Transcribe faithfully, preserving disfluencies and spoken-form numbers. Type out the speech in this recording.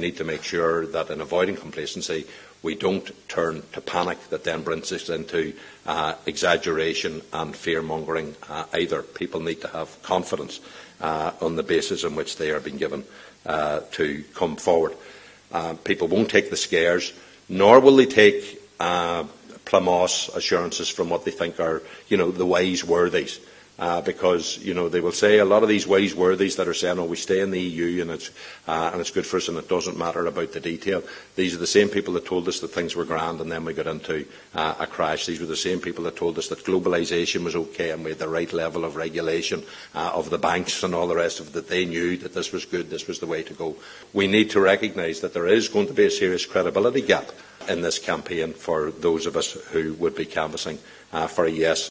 need to make sure that in avoiding complacency, we don't turn to panic that then brings us into uh, exaggeration and fear-mongering uh, either. People need to have confidence uh, on the basis on which they are being given uh, to come forward. Uh, people won't take the scares, nor will they take uh, plumos assurances from what they think are, you know, the wise worthies. Uh, because, you know, they will say a lot of these wise worthies that are saying, oh, we stay in the E U and it's, uh, and it's good for us and it doesn't matter about the detail. These are the same people that told us that things were grand and then we got into uh, a crash. These were the same people that told us that globalisation was okay and we had the right level of regulation uh, of the banks and all the rest of it, that they knew that this was good, this was the way to go. We need to recognise that there is going to be a serious credibility gap in this campaign for those of us who would be canvassing uh, for a yes.